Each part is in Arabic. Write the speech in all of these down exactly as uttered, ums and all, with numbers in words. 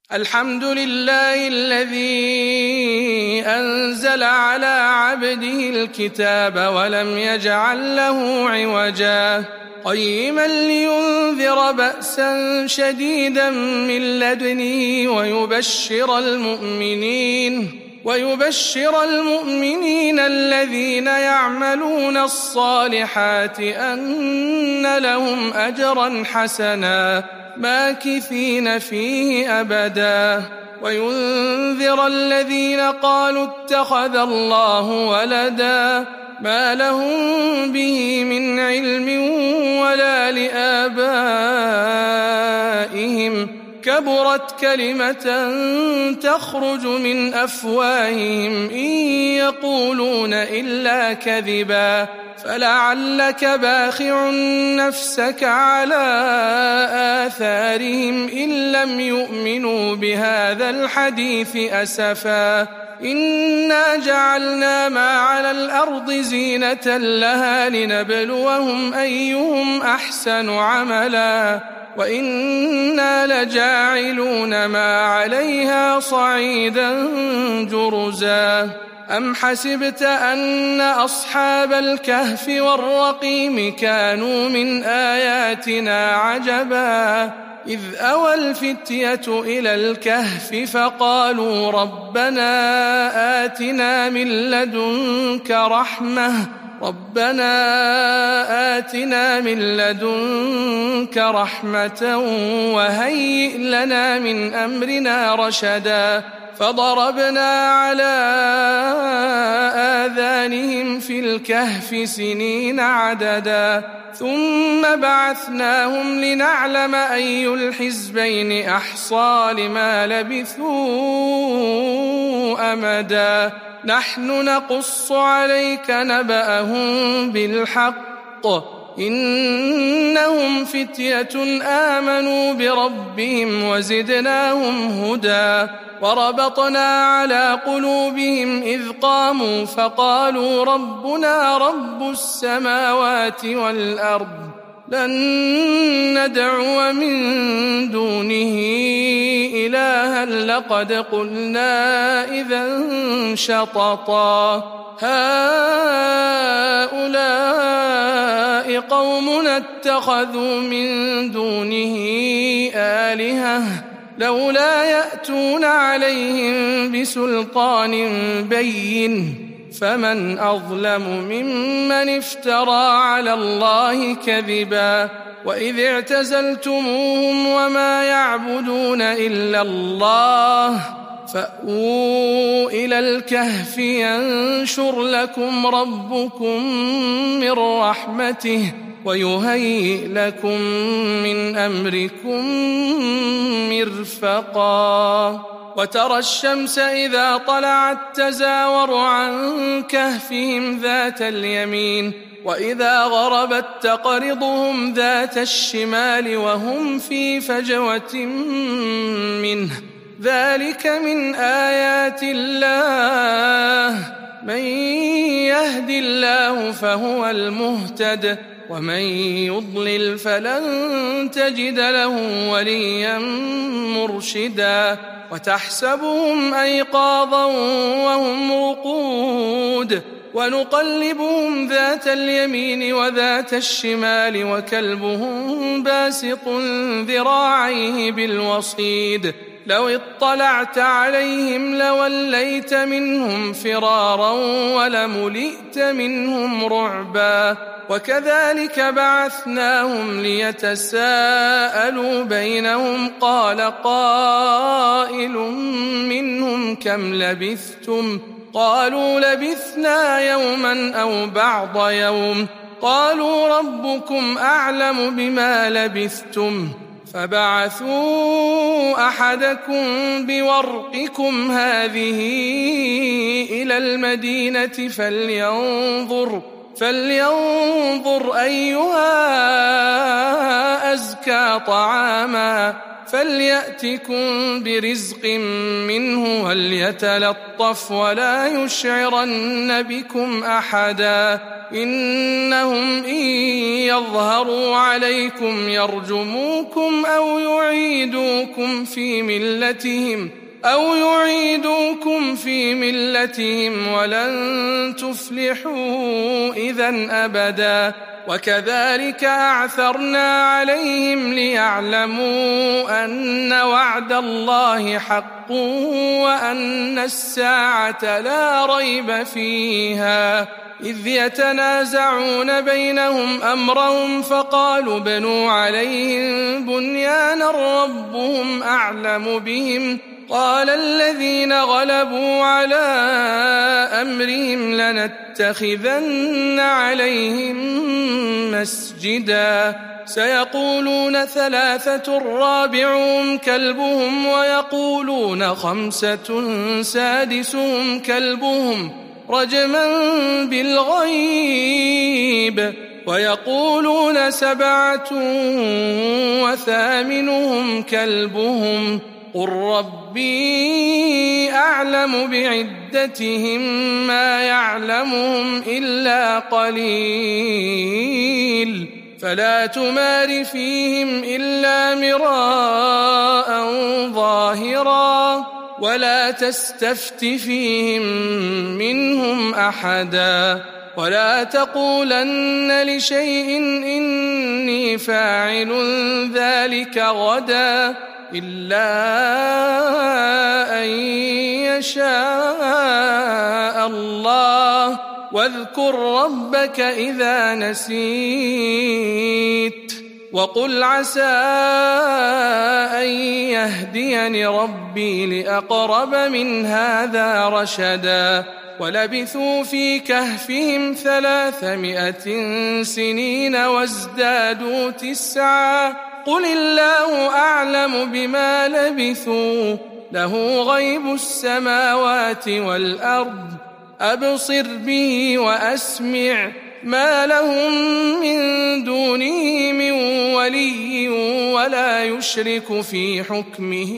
الحمد لله الذي أنزل على عبده الكتاب ولم يجعل له عوجا قيما لينذر بأسا شديدا من لدنه ويبشر المؤمنين ويبشر المؤمنين الذين يعملون الصالحات أن لهم أجرا حسنا ماكثين فيه أبدا وينذر الذين قالوا اتخذ الله ولدا ما لهم به من علم ولا لآبائهم كبرت كلمة تخرج من أفواههم إن يقولون إلا كذبا فلعلك باخع نفسك على آثارهم إن لم يؤمنوا بهذا الحديث أسفا إنا جعلنا ما على الأرض زينة لها لنبلوهم أيهم أحسن عملا وإنا لجاعلون ما عليها صعيدا جرزا أم حسبت أن أصحاب الكهف والرقيم كانوا من آياتنا عجبا إذ أوى الفتية إلى الكهف فقالوا ربنا آتنا من لدنك رحمة ربنا آتنا من لدنك رحمة وهيئ لنا من أمرنا رشدا فضربنا على آذانهم في الكهف سنين عددا ثم بعثناهم لنعلم أي الحزبين أحصى لما لبثوا أمدا نحن نقص عليك نبأهم بالحق إنهم فتية آمنوا بربهم وزدناهم هدى وربطنا على قلوبهم إذ قاموا فقالوا ربنا رب السماوات والأرض لن ندعو من دونه إلها لقد قلنا إذا شططا هؤلاء قومنا اتخذوا من دونه آلهة لولا يأتون عليهم بسلطان بين فمن أظلم ممن افترى على الله كذبا وإذ اعتزلتموهم وما يعبدون إلا الله فأووا إلى الكهف ينشر لكم ربكم من رحمته ويهيئ لكم من أمركم مرفقا وترى الشمس إذا طلعت تزاور عن كهفهم ذات اليمين وإذا غربت تقرضهم ذات الشمال وهم في فجوة منه ذلك من آيات الله من يهد الله فهو المهتد ومن يضلل فلن تجد له وليا مرشدا وتحسبهم أيقاظا وهم رقود ونقلبهم ذات اليمين وذات الشمال وكلبهم باسط ذراعيه بالوصيد لو اطلعت عليهم لوليت منهم فرارا ولملئت منهم رعبا وكذلك بعثناهم ليتساءلوا بينهم قال قائل منهم كم لبثتم قالوا لبثنا يوما أو بعض يوم قالوا ربكم أعلم بما لبثتم فبعثوا أحدكم بورقكم هذه إلى المدينة فلينظر فلينظر أيها أزكى طعاما فليأتكم برزق منه وليتلطف ولا يشعرن بكم أحدا إنهم إن يظهروا عليكم يرجموكم أو يعيدوكم في ملتهم أو يعيدوكم في ملتهم ولن تفلحوا إذن أبدا وكذلك أعثرنا عليهم ليعلموا أن وعد الله حق وأن الساعة لا ريب فيها إذ يتنازعون بينهم أمرهم فقالوا بنوا عليهم بنيانا ربهم أعلم بهم قال الذين غلبوا على أمرهم لنتخذن عليهم مسجدا سيقولون ثلاثة رابعهم كلبهم ويقولون خمسة سادسهم كلبهم رجما بالغيب ويقولون سبعة وثامنهم كلبهم قل ربي أعلم بعدتهم ما يعلمهم إلا قليل فلا تمار فيهم إلا مراء ظاهرا ولا تستفت فيهم منهم أحدا ولا تقولن لشيء إني فاعل ذلك غدا إلا أن يشاء الله واذكر ربك إذا نسيت وقل عسى أن يهديني ربي لأقرب من هذا رشدا ولبثوا في كهفهم ثلاثمائة سنين وازدادوا تسعا قل الله أعلم بما لبثوا له غيب السماوات والأرض أبصر به وأسمع ما لهم من دونه من ولي ولا يشرك في حكمه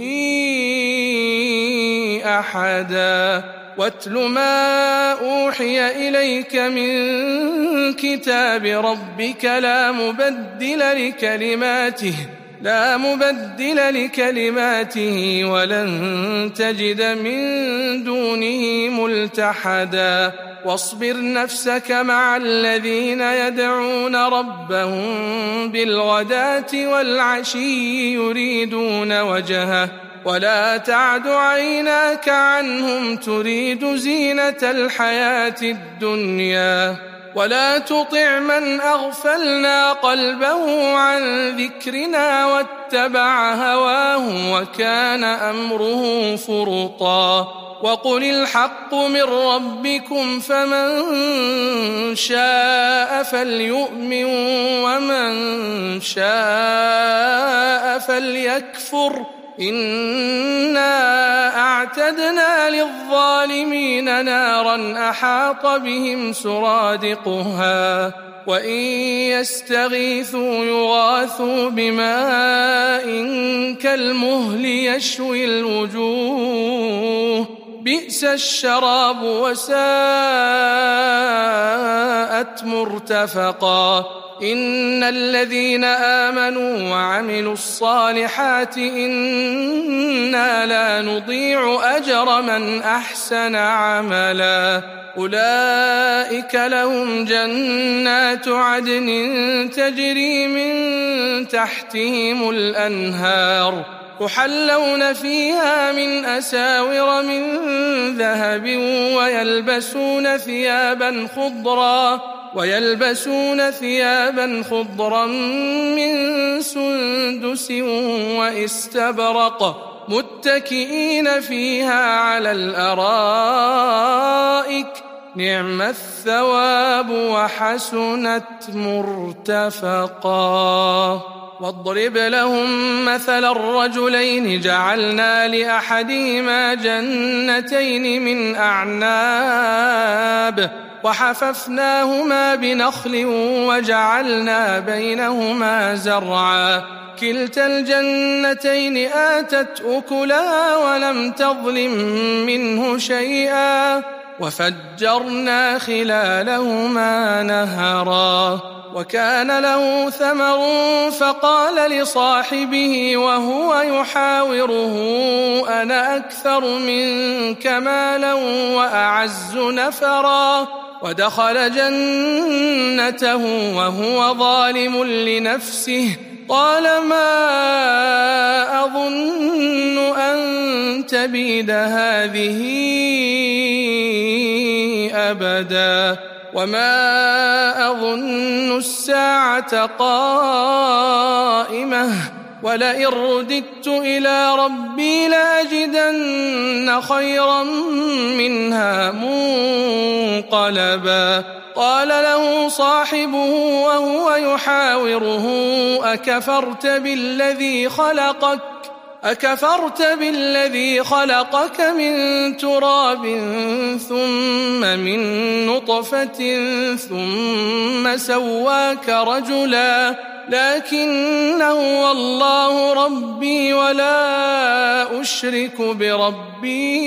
أحدا واتل ما أوحي إليك من كتاب ربك لا مبدل لكلماته لا مبدل لكلماته ولن تجد من دونه ملتحدا واصبر نفسك مع الذين يدعون ربهم بالغداة والعشي يريدون وجهه ولا تعد عيناك عنهم تريد زينة الحياة الدنيا ولا تطع من أغفلنا قلبه عن ذكرنا واتبع هواه وكان أمره فرطا وقل الحق من ربكم فمن شاء فليؤمن ومن شاء فليكفر إنا أعتدنا للظالمين نارا أحاط بهم سرادقها وإن يستغيثوا يغاثوا بماء كالمهل يشوي الوجوه بئس الشراب وساءت مرتفقا إن الذين آمنوا وعملوا الصالحات إنا لا نضيع أجر من أحسن عملا أولئك لهم جنات عدن تجري من تحتهم الأنهار يحلون فيها من أساور من ذهب ويلبسون ثيابا خضرا ويلبسون ثيابا خضرا من سندس واستبرق متكئين فيها على الأرائك نعم الثواب وحسنت مرتفقا واضرب لهم مثل الرجلين جعلنا لأحدهما جنتين من أعناب وحففناهما بنخل وجعلنا بينهما زرعا كلتا الجنتين آتت أكلها ولم تظلم منه شيئا وفجرنا خلالهما نهرا وكان له ثمر فقال لصاحبه وهو يحاوره أنا أكثر منك مالا وأعز نفرا ودخل جنته وهو ظالم لنفسه قال ما أظن أن تبيد هذه أبدا وما أظن الساعة قائمة ولئن رددت إلى ربي لأجدن خيرا منها منقلبا قال له صاحبه وهو يحاوره أكفرت بالذي خلقك أكفرت بالذي خلقك من تراب ثم من نطفة ثم سواك رجلا لكن هو الله ربي ولا أشرك بربي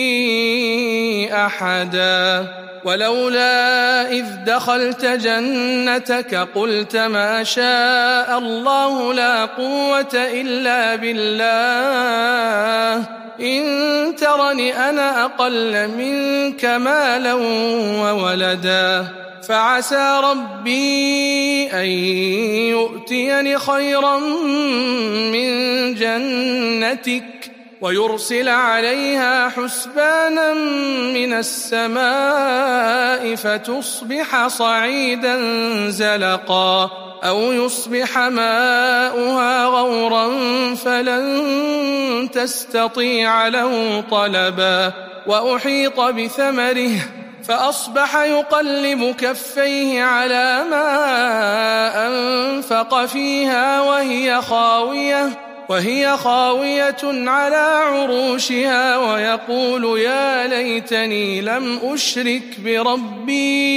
أحدا ولولا إذ دخلت جنتك قلت ما شاء الله لا قوة إلا بالله إن ترني أنا أقل منك مالا وولدا فعسى ربي أن يؤتيني خيرا من جنتك ويرسل عليها حسبانا من السماء فتصبح صعيدا زلقا أو يصبح ماؤها غورا فلن تستطيع له طلبا وأحيط بثمره فأصبح يقلب كفيه على ما أنفق فيها وهي خاوية وهي خاوية على عروشها ويقول يا ليتني لم أشرك بربي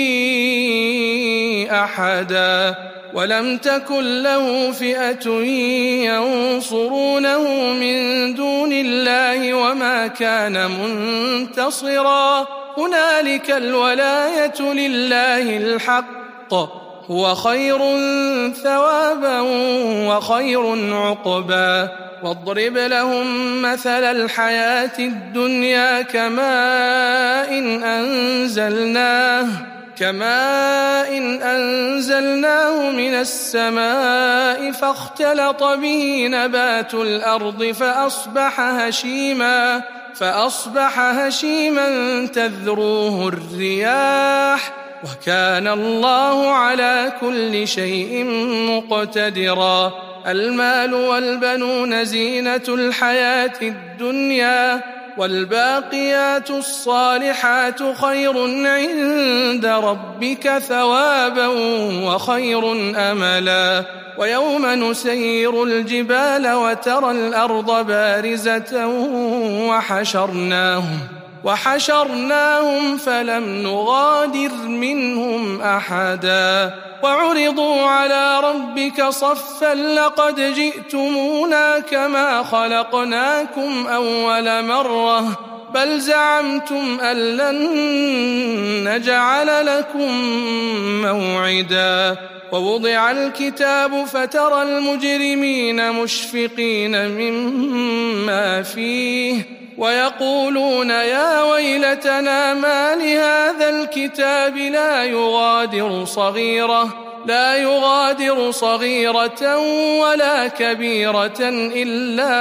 أحدا ولم تكن له فئة ينصرونه من دون الله وما كان منتصرا هنالك الولاية لله الحق هو خير ثوابا وخير عقبا واضرب لهم مثل الحياة الدنيا كماء أنزلناه كماء أنزلناه من السماء فاختلط به نبات الأرض فأصبح هشيما فأصبح هشيما تذروه الرياح وكان الله على كل شيء مقتدرا المال والبنون زينة الحياة الدنيا والباقيات الصالحات خير عند ربك ثوابا وخير أملا ويوم نسير الجبال وترى الأرض بارزة وحشرناهم وحشرناهم فلم نغادر منهم أحدا وعرضوا على ربك صفا لقد جئتمونا كما خلقناكم أول مرة بل زعمتم أن لن نجعل لكم موعدا ووضع الكتاب فترى المجرمين مشفقين مما فيه ويقولون يا ويلتنا ما لهذا الكتاب لا يغادر صغيرة لا يغادر صغيرة ولا كبيرة إلا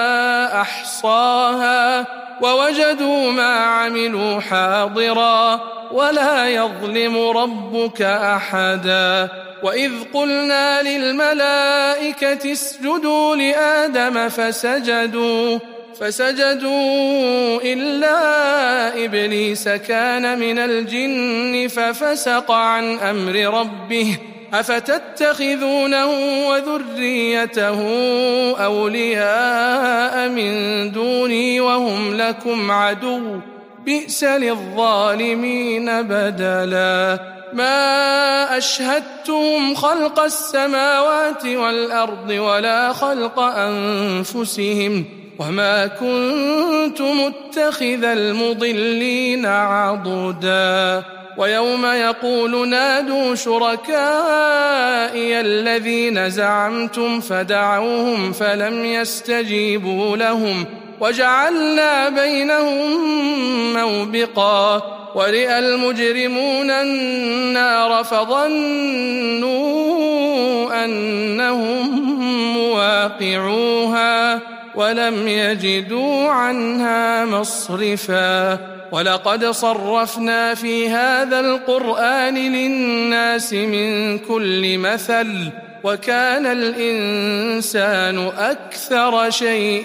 أحصاها ووجدوا ما عملوا حاضرا ولا يظلم ربك أحدا وإذ قلنا للملائكة اسجدوا لآدم فسجدوا فسجدوا إلا إبليس كان من الجن ففسق عن أمر ربه أفتتخذونه وذريته أولياء من دوني وهم لكم عدو بئس للظالمين بدلا ما أشهدتهم خلق السماوات والأرض ولا خلق أنفسهم وما كنت متخذ المضلين عضدا ويوم يقول نادوا شركائي الذين زعمتم فدعوهم فلم يستجيبوا لهم وجعلنا بينهم موبقا ورئ المجرمون النار فظنوا أنهم مواقعوها ولم يجدوا عنها مصرفا ولقد صرفنا في هذا القرآن للناس من كل مثل وكان الإنسان أكثر شيء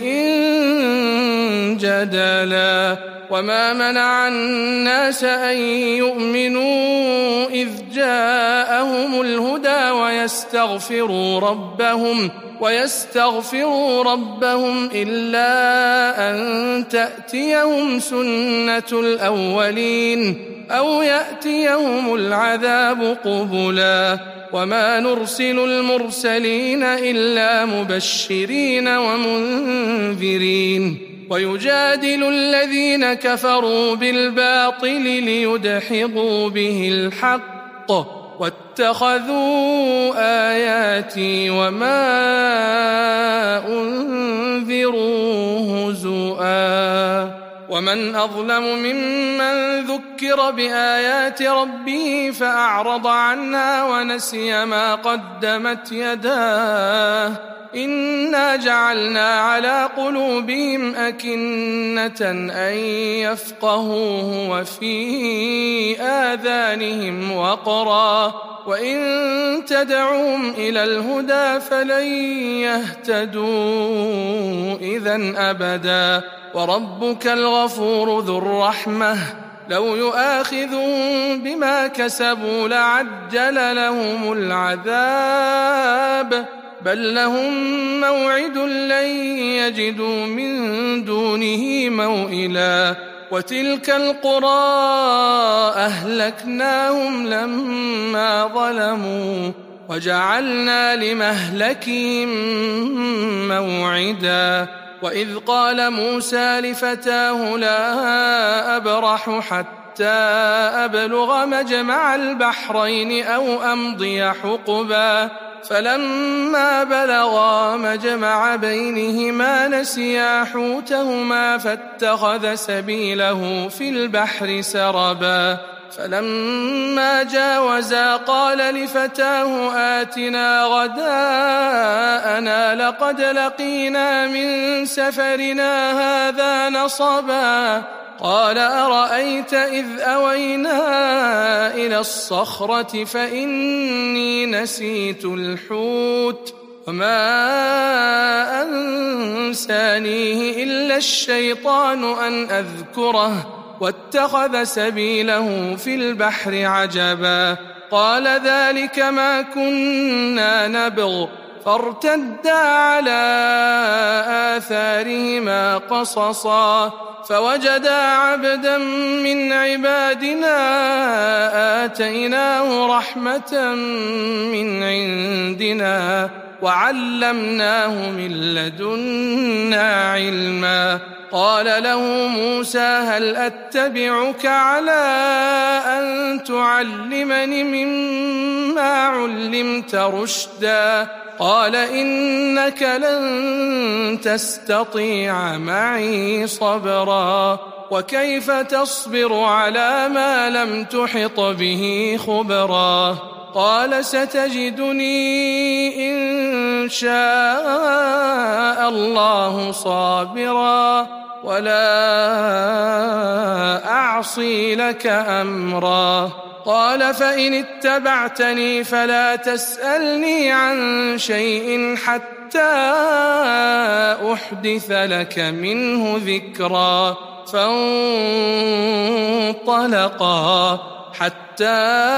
جدلا وما منع الناس أن يؤمنوا إذ جاءهم الهدى ويستغفروا ربهم ويستغفروا ربهم إلا أن تأتيهم سنة الأولين أو يأتيهم العذاب قبلا وما نرسل المرسلين إلا مبشرين ومنذرين ويجادل الذين كفروا بالباطل ليدحضوا به الحق واتخذوا آياتي وما أنذروا هزؤا ومن أظلم ممن ذكر بآيات ربه فأعرض عنها ونسي ما قدمت يداه إنا جعلنا على قلوبهم أكنة أن يفقهوه وفي آذانهم وقرا وإن تدعوهم إلى الهدى فلن يهتدوا إذن أبدا وربك الغفور ذو الرحمة لو يؤاخذهم بما كسبوا لعجل لهم العذاب بل لهم موعد لن يجدوا من دونه موئلا وتلك القرى أهلكناهم لما ظلموا وجعلنا لمهلكهم موعدا وإذ قال موسى لفتاه لا أبرح حتى أبلغ مجمع البحرين أو أمضي حقبا فلما بلغا مجمع بينهما نسيا حوتهما فاتخذ سبيله في البحر سربا فلما جاوزا قال لفتاه آتنا غداءنا لقد لقينا من سفرنا هذا نصبا قال أرأيت إذ أوينا إلى الصخرة فإني نسيت الحوت وما أنسانيه إلا الشيطان أن أذكره واتخذ سبيله في البحر عجبا قال ذلك ما كنا نبغ فارتدا على آثارهما قصصا فوجدا عبدا من عبادنا آتيناه رحمة من عندنا وعلمناه من لدنا علما قال له موسى هل أتبعك على أن تعلمني مما علمت رشدا قال إنك لن تستطيع معي صبرا وكيف تصبر على ما لم تحط به خبرا قال ستجدني إن شاء الله صابرا ولا أعصي لك أمرا قال فإن اتبعتني فلا تسألني عن شيء حتى أحدث لك منه ذكرا فانطلقا حتى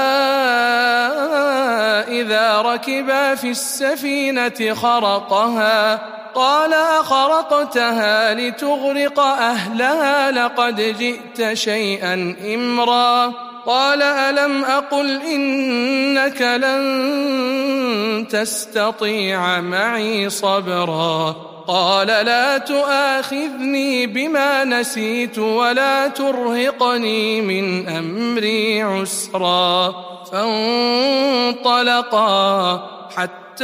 إذا ركبا في السفينة خرقها قال أخرقتها لتغرق أهلها لقد جئت شيئا إمرا قال ألم أقل إنك لن تستطيع معي صبرا قال لا تؤاخذني بما نسيت ولا ترهقني من أمري عسرا فانطلقا حتى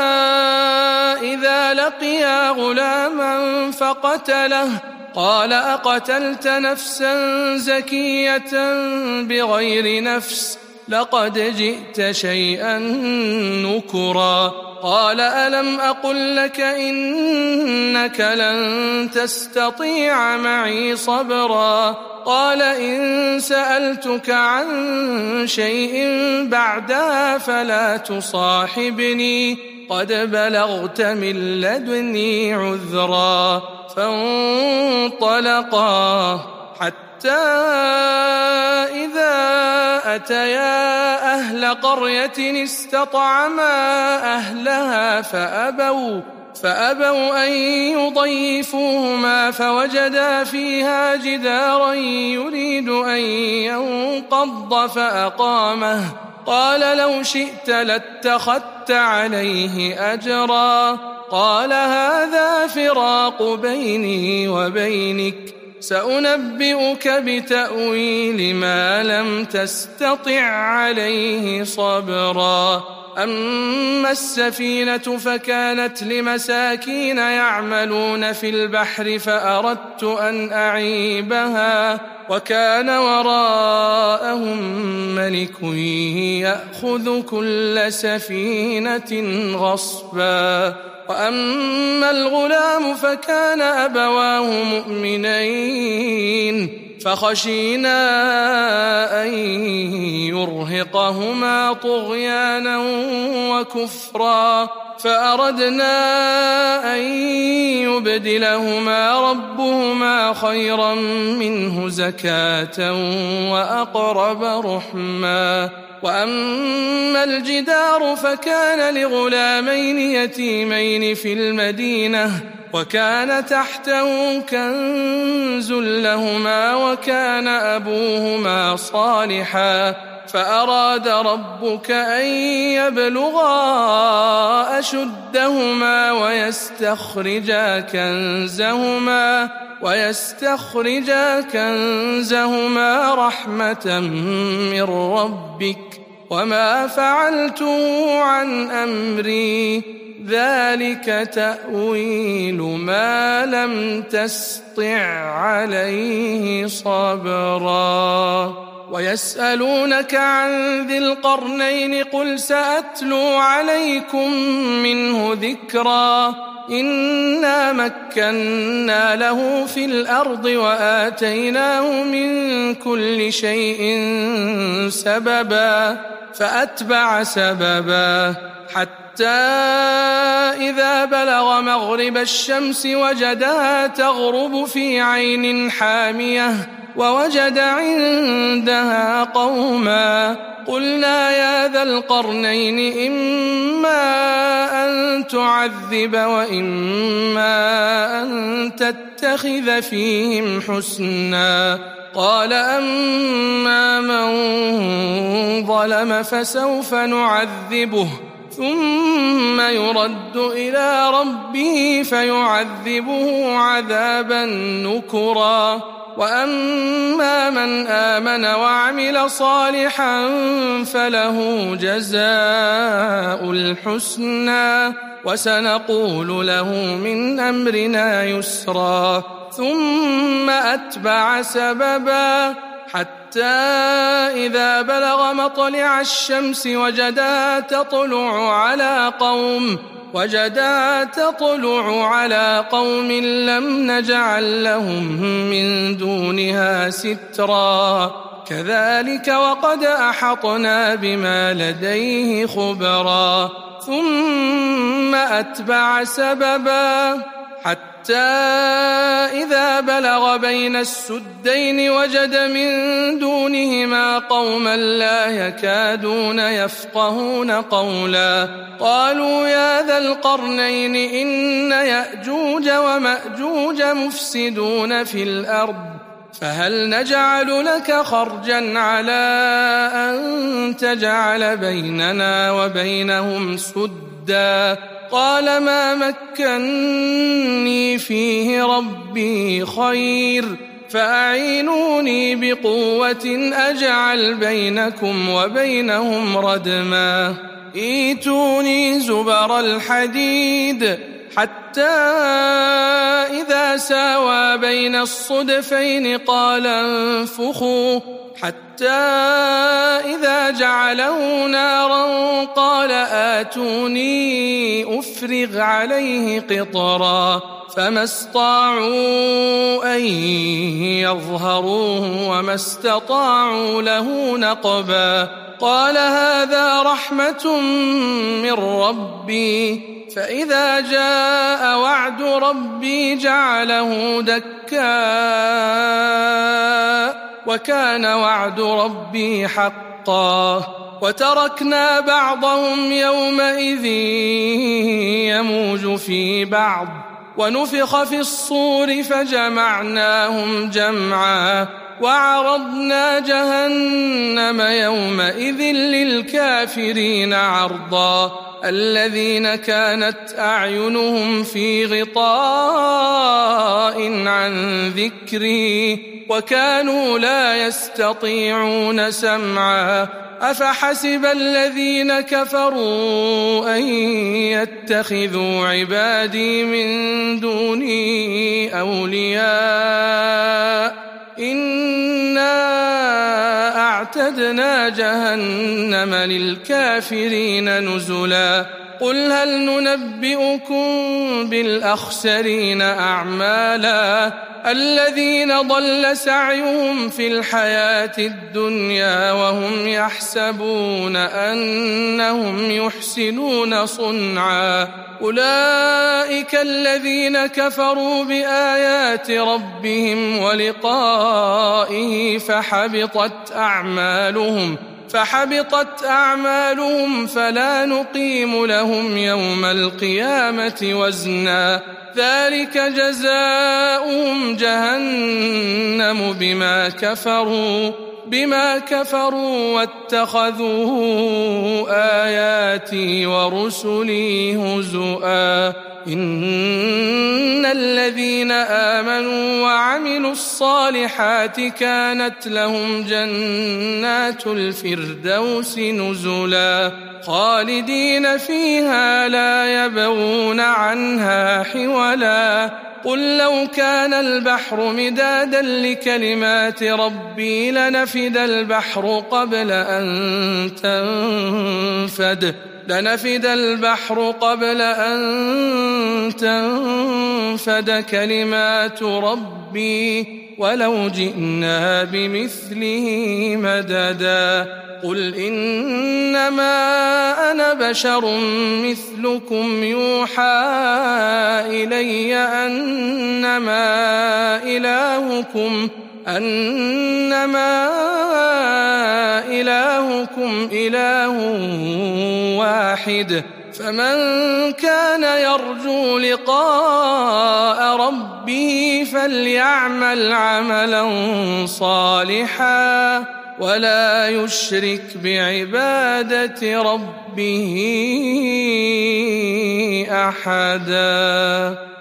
إذا لقيا غلاما فقتله قال أقتلت نفسا زكية بغير نفس لقد جئت شيئا نكرا قال ألم أقل لك إنك لن تستطيع معي صبرا قال إن سألتك عن شيء بعدها فلا تصاحبني قد بلغت من لدني عذرا فانطلقا حتى إذا أتيا أهل قرية استطعما أهلها فأبوا فأبوا أن يضيفوهما فوجدا فيها جدارا يريد أن ينقض فأقامه قال لو شئت لاتخذت عليه أجرا قال هذا فراق بيني وبينك سأنبئك بتأويل ما لم تستطع عليه صبرا أما السفينة فكانت لمساكين يعملون في البحر فأردت أن أعيبها وكان وراءهم ملك يأخذ كل سفينة غصبا وأما الغلام فكان أبواه مؤمنين فخشينا أن يرهقهما طغيانا وكفرا فأردنا أن يبدلهما ربهما خيرا منه زكاة وأقرب رحما وأما الجدار فكان لغلامين يتيمين في المدينة وكان تحته كنز لهما وكان أبوهما صالحا فأراد ربك أن يبلغا أشدهما ويستخرجا كنزهما ويستخرجا كنزهما رحمة من ربك وما فعلته عن أمري ذلك تأويل ما لم تسطع عليه صبرا ويسألونك عن ذي القرنين قل سأتلو عليكم منه ذكرا إنا مكنا له في الأرض وآتيناه من كل شيء سببا فأتبع سببا حتى إذا بلغ مغرب الشمس وجدها تغرب في عين حامية ووجد عندها قوما قلنا يا ذا القرنين إما أن تعذب وإما أن تتخذ فيهم حسنا قال أما من ظلم فسوف نعذبه ثم يرد إلى ربه فيعذبه عذابا نكرا وأما من آمن وعمل صالحا فله جزاء الحسنى وسنقول له من أمرنا يسرا ثم أتبع سببا حتى إذا بلغ مطلع الشمس وجدها تطلع على قوم وجدها تطلع على قوم لم نجعل لهم من دونها سترا كذلك وقد أحطنا بما لديه خبرا ثم أتبع سببا حتى إذا بلغ بين السدين وجد من دونهما قوما لا يكادون يفقهون قولا قالوا يا ذا القرنين إن يأجوج ومأجوج مفسدون في الأرض فهل نجعل لك خرجا على أن تجعل بيننا وبينهم سدا قال ما مكني فيه ربي خير فأعينوني بقوة أجعل بينكم وبينهم ردما ائتوني زبر الحديد حتى إذا ساوى بين الصدفين قال انفخوا حتى إذا جعله نارا قال آتوني أفرغ عليه قطرا فما استطاعوا أن يظهروه وما استطاعوا له نقبا قال هذا رحمة من ربي فإذا جاء وعد ربي جعله دكا وكان وعد ربي حقا وتركنا بعضهم يومئذ يموج في بعض ونفخ في الصور فجمعناهم جمعا وعرضنا جهنم يومئذ للكافرين عرضا الذين كانت أعينهم في غطاء عن ذكري وكانوا لا يستطيعون سمعا أفحسب الذين كفروا أن يتخذوا عبادي من دوني أولياء إنا أعتدنا جهنم للكافرين نزلا قل هل ننبئكم بالأخسرين أعمالا الذين ضل سعيهم في الحياة الدنيا وهم يحسبون أنهم يحسنون صنعا أولئك الذين كفروا بآيات ربهم ولقائه فحبطت أعمالهم فحبطت أعمالهم فلا نقيم لهم يوم القيامة وزنا ذلك جزاؤهم جهنم بما كفروا بما كفروا واتخذوا آياتي ورسلي هزؤا إن الذين آمنوا وعملوا الصالحات كانت لهم جنات الفردوس نزلا خالدين فيها لا يبغون عنها حولا قل لو كان البحر مدادا لكلمات ربي لنفد البحر قبل أن تنفد لنفد البحر قبل أن تنفد كلمات ربي ولو جئنا بمثله مددا قل إنما أنا بشر مثلكم يوحى إلي أنما إلهكم أنما إلهكم إله واحد فمن كان يرجو لقاء ربه فليعمل عملا صالحا ولا يشرك بعبادة ربه أحدا.